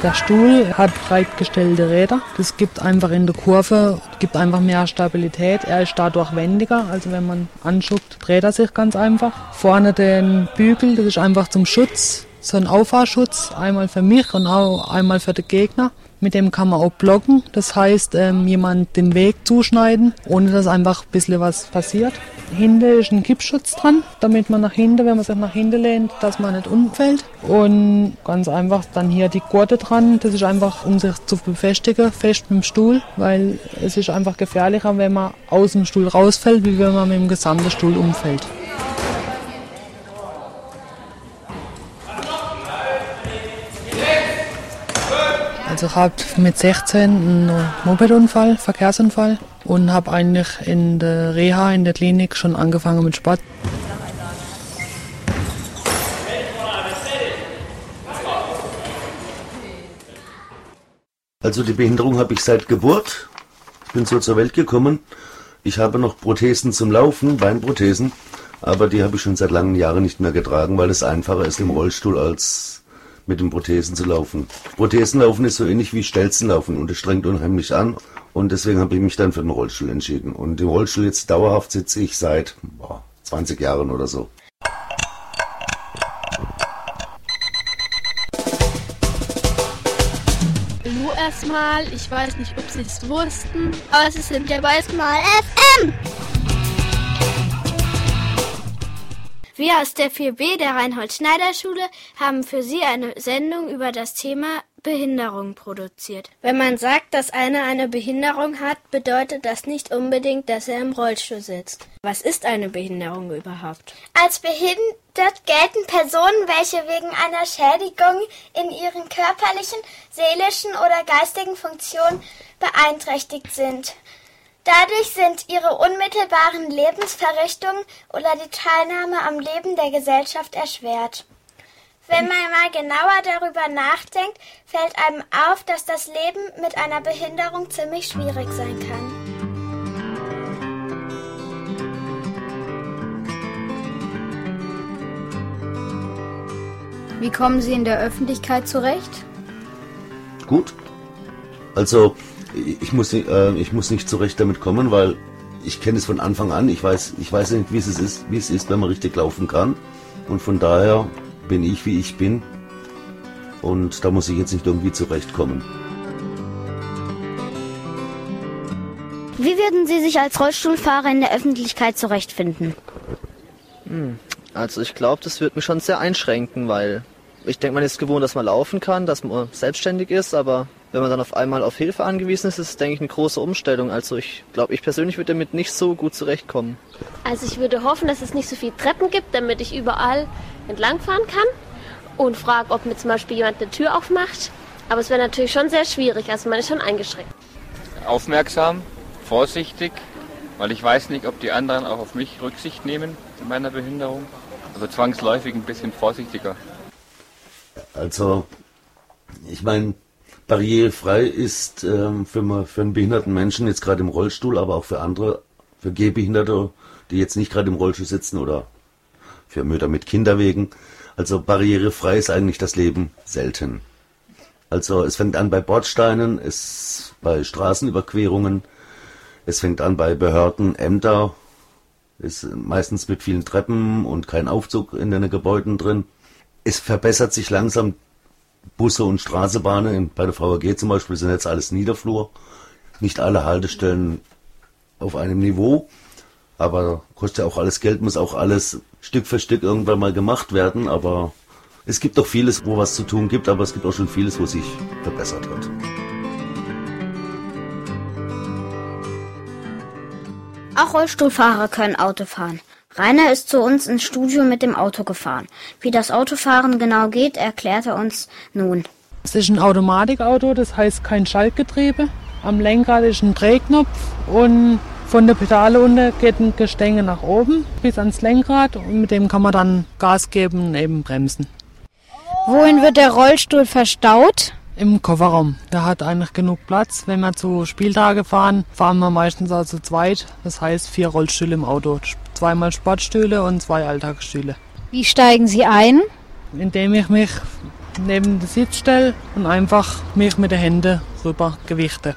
Der Stuhl hat breitgestellte Räder. Das gibt einfach in der Kurve, gibt einfach mehr Stabilität. Er ist dadurch wendiger, also wenn man anschuckt, dreht er sich ganz einfach. Vorne den Bügel, das ist einfach zum Schutz, so ein Auffahrschutz, einmal für mich und auch einmal für den Gegner. Mit dem kann man auch blocken, das heißt, jemand den Weg zuschneiden, ohne dass einfach ein bisschen was passiert. Hinten ist ein Kippschutz dran, damit man nach hinten, wenn man sich nach hinten lehnt, dass man nicht umfällt. Und ganz einfach dann hier die Gurte dran, das ist einfach, um sich zu befestigen, fest mit dem Stuhl, weil es ist einfach gefährlicher, wenn man aus dem Stuhl rausfällt, wie wenn man mit dem gesamten Stuhl umfällt. Also ich habe mit 16 einen Mopedunfall, Verkehrsunfall und habe eigentlich in der Reha, in der Klinik schon angefangen mit Sport. Also die Behinderung habe ich seit Geburt. Ich bin so zur Welt gekommen. Ich habe noch Prothesen zum Laufen, Beinprothesen, aber die habe ich schon seit langen Jahren nicht mehr getragen, weil es einfacher ist im Rollstuhl als mit den Prothesen zu laufen. Prothesenlaufen ist so ähnlich wie Stelzenlaufen und es strengt unheimlich an und deswegen habe ich mich dann für den Rollstuhl entschieden. Und im Rollstuhl jetzt dauerhaft sitze ich seit 20 Jahren oder so. Hallo erstmal, ich weiß nicht, ob Sie es wussten, aber Sie sind ja bei Small FM. Wir aus der 4B der Reinhold-Schneider-Schule haben für Sie eine Sendung über das Thema Behinderung produziert. Wenn man sagt, dass einer eine Behinderung hat, bedeutet das nicht unbedingt, dass er im Rollstuhl sitzt. Was ist eine Behinderung überhaupt? Als behindert gelten Personen, welche wegen einer Schädigung in ihren körperlichen, seelischen oder geistigen Funktionen beeinträchtigt sind. Dadurch sind ihre unmittelbaren Lebensverrichtungen oder die Teilnahme am Leben der Gesellschaft erschwert. Wenn man mal genauer darüber nachdenkt, fällt einem auf, dass das Leben mit einer Behinderung ziemlich schwierig sein kann. Wie kommen Sie in der Öffentlichkeit zurecht? Gut. Also ich muss nicht zurecht damit kommen, weil ich kenne es von Anfang an. Ich weiß nicht, wie es ist, wenn man richtig laufen kann. Und von daher bin ich, wie ich bin. Und da muss ich jetzt nicht irgendwie zurechtkommen. Wie würden Sie sich als Rollstuhlfahrer in der Öffentlichkeit zurechtfinden? Also ich glaube, das wird mich schon sehr einschränken, weil ich denke, man ist gewohnt, dass man laufen kann, dass man selbstständig ist, aber wenn man dann auf einmal auf Hilfe angewiesen ist, ist es, denke ich, eine große Umstellung. Also ich glaube, ich persönlich würde damit nicht so gut zurechtkommen. Also ich würde hoffen, dass es nicht so viele Treppen gibt, damit ich überall entlangfahren kann und frage, ob mir zum Beispiel jemand eine Tür aufmacht. Aber es wäre natürlich schon sehr schwierig, also man ist schon eingeschränkt. Aufmerksam, vorsichtig, weil ich weiß nicht, ob die anderen auch auf mich Rücksicht nehmen in meiner Behinderung. Also zwangsläufig ein bisschen vorsichtiger. Also, ich meine, barrierefrei ist für einen behinderten Menschen, jetzt gerade im Rollstuhl, aber auch für andere, für Gehbehinderte, die jetzt nicht gerade im Rollstuhl sitzen oder für Mütter mit Kinderwegen. Also barrierefrei ist eigentlich das Leben selten. Also es fängt an bei Bordsteinen, bei Straßenüberquerungen, es fängt an bei Behörden, Ämter, ist meistens mit vielen Treppen und kein Aufzug in den Gebäuden drin. Es verbessert sich langsam. Busse und Straßenbahnen, bei der VAG zum Beispiel sind jetzt alles Niederflur. Nicht alle Haltestellen auf einem Niveau, aber kostet ja auch alles Geld, muss auch alles Stück für Stück irgendwann mal gemacht werden. Aber es gibt doch vieles, wo was zu tun gibt, aber es gibt auch schon vieles, wo sich verbessert hat. Auch Rollstuhlfahrer können Auto fahren. Rainer ist zu uns ins Studio mit dem Auto gefahren. Wie das Autofahren genau geht, erklärt er uns nun. Es ist ein Automatikauto, das heißt kein Schaltgetriebe. Am Lenkrad ist ein Drehknopf und von der Pedale unten geht ein Gestänge nach oben bis ans Lenkrad und mit dem kann man dann Gas geben und eben bremsen. Wohin wird der Rollstuhl verstaut? Im Kofferraum. Der hat eigentlich genug Platz. Wenn wir zu Spieltage fahren, fahren wir meistens auch zu zweit. Das heißt 4 Rollstühle im Auto. 2 Sportstühle und 2 Alltagsstühle. Wie steigen Sie ein? Indem ich mich neben den Sitz stelle und einfach mich mit den Händen rüber gewichte.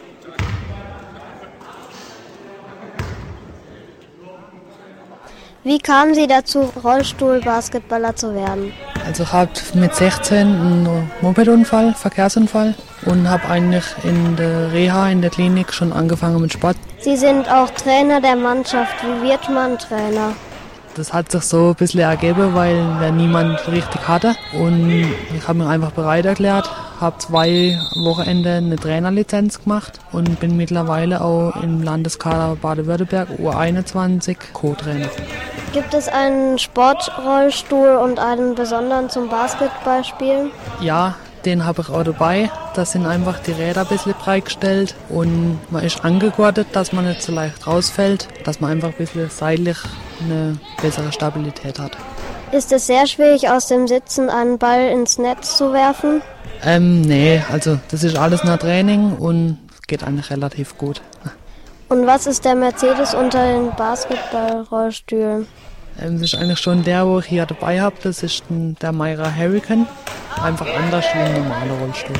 Wie kamen Sie dazu, Rollstuhl-Basketballer zu werden? Also ich hatte mit 16 einen Mopedunfall, Verkehrsunfall und habe eigentlich in der Reha, in der Klinik schon angefangen mit Sport. Sie sind auch Trainer der Mannschaft. Wie wird man Trainer? Das hat sich so ein bisschen ergeben, weil wir niemand richtig hatte. Und ich habe mich einfach bereit erklärt, habe 2 Wochenende eine Trainerlizenz gemacht und bin mittlerweile auch im Landeskader Baden-Württemberg U21 Co-Trainer. Gibt es einen Sportrollstuhl und einen besonderen zum Basketballspielen? Ja, den habe ich auch dabei. Da sind einfach die Räder ein bisschen breit gestellt und man ist angegurtet, dass man nicht so leicht rausfällt, dass man einfach ein bisschen seitlich eine bessere Stabilität hat. Ist es sehr schwierig, aus dem Sitzen einen Ball ins Netz zu werfen? Nee, also das ist alles nach Training und es geht eigentlich relativ gut. Und was ist der Mercedes unter den Basketballrollstühlen? Das ist eigentlich schon der, wo ich hier dabei habe. Das ist der Myra Hurricane. Einfach anders wie ein normaler Rollstuhl.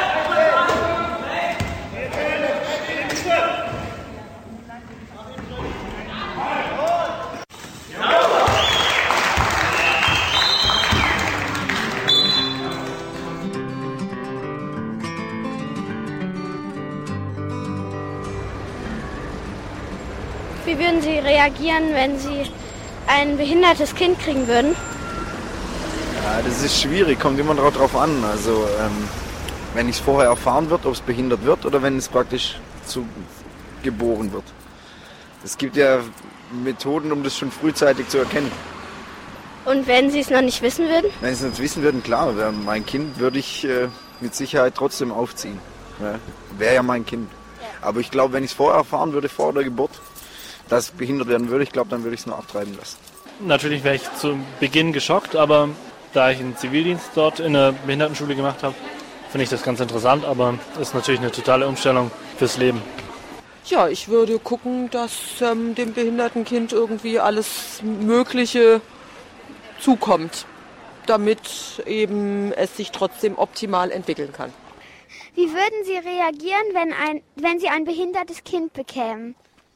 Wie würden Sie reagieren, wenn Sie ein behindertes Kind kriegen würden? Ja, das ist schwierig, kommt immer drauf an. Also wenn es vorher erfahren wird, ob es behindert wird oder wenn es praktisch geboren wird. Es gibt ja Methoden, um das schon frühzeitig zu erkennen. Und wenn Sie es noch nicht wissen würden? Wenn Sie es nicht wissen würden, klar, mein Kind würde ich mit Sicherheit trotzdem aufziehen. Ja, wäre ja mein Kind. Aber ich glaube, wenn ich es vorher erfahren würde, vor der Geburt, dass es behindert werden würde, ich glaube, dann würde ich es nur abtreiben lassen. Natürlich wäre ich zu Beginn geschockt, aber da ich einen Zivildienst dort in der Behindertenschule gemacht habe, finde ich das ganz interessant, aber es ist natürlich eine totale Umstellung fürs Leben. Ja, ich würde gucken, dass dem behinderten Kind irgendwie alles Mögliche zukommt, damit eben es sich trotzdem optimal entwickeln kann. Wie würden Sie reagieren, wenn Sie ein behindertes Kind bekämen?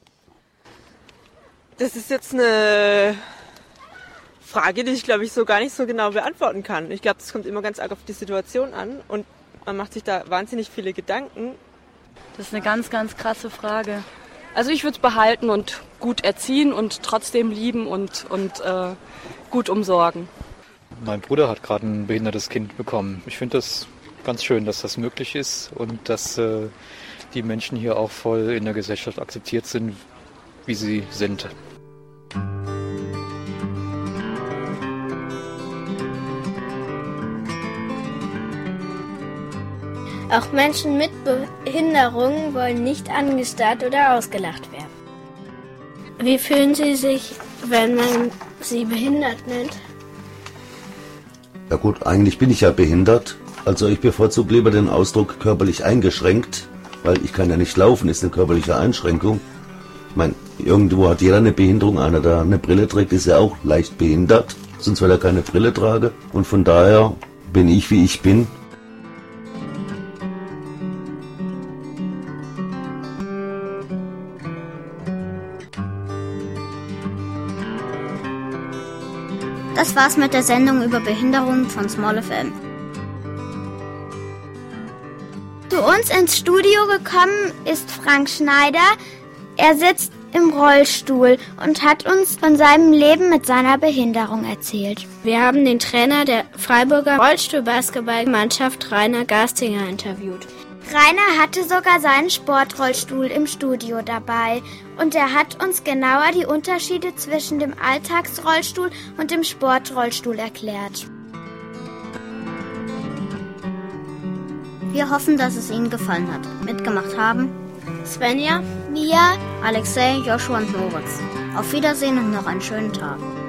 Das ist jetzt eine Frage, die ich, glaube ich, so gar nicht so genau beantworten kann. Ich glaube, das kommt immer ganz arg auf die Situation an und man macht sich da wahnsinnig viele Gedanken. Das ist eine ganz, ganz krasse Frage. Also ich würde es behalten und gut erziehen und trotzdem lieben und gut umsorgen. Mein Bruder hat gerade ein behindertes Kind bekommen. Ich finde das ganz schön, dass das möglich ist und dass die Menschen hier auch voll in der Gesellschaft akzeptiert sind, wie sie sind. Auch Menschen mit Behinderungen wollen nicht angestarrt oder ausgelacht werden. Wie fühlen Sie sich, wenn man Sie behindert nennt? Ja gut, eigentlich bin ich ja behindert. Also ich bevorzuge lieber den Ausdruck körperlich eingeschränkt, weil ich kann ja nicht laufen, ist eine körperliche Einschränkung. Ich meine, irgendwo hat jeder eine Behinderung. Einer, der eine Brille trägt, ist ja auch leicht behindert, sonst weil er keine Brille trage. Und von daher bin ich, wie ich bin. Das war's mit der Sendung über Behinderung von Small FM. Zu uns ins Studio gekommen ist Frank Schneider. Er sitzt im Rollstuhl und hat uns von seinem Leben mit seiner Behinderung erzählt. Wir haben den Trainer der Freiburger Rollstuhl-Basketballmannschaft Rainer Gastinger interviewt. Rainer hatte sogar seinen Sportrollstuhl im Studio dabei und er hat uns genauer die Unterschiede zwischen dem Alltagsrollstuhl und dem Sportrollstuhl erklärt. Wir hoffen, dass es Ihnen gefallen hat. Mitgemacht haben Svenja, Mia, Alexei, Joshua und Moritz. Auf Wiedersehen und noch einen schönen Tag.